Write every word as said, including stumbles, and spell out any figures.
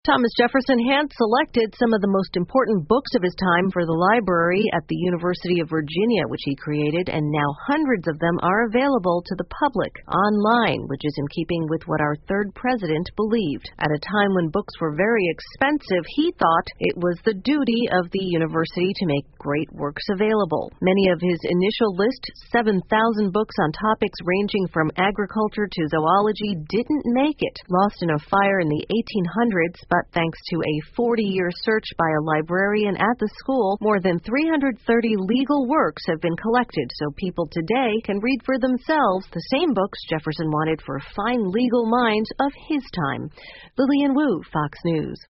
Thomas Jefferson hand-selected some of the most important books of his time for the library at the University of Virginia, which he created, and now hundreds of them are available to the public online, which is in keeping with what our third president believed. At a time when books were very expensive, he thought it was the duty of the university to make great works available. Many of his initial list, seven thousand books on topics ranging from agriculture to zoology, didn't make it, lost in a fire in the eighteen hundreds. But thanks to a forty-year search by a librarian at the school, more than three hundred thirty legal works have been collected, so people today can read for themselves the same books Jefferson wanted for fine legal minds of his time. Lillian Wu, Fox News.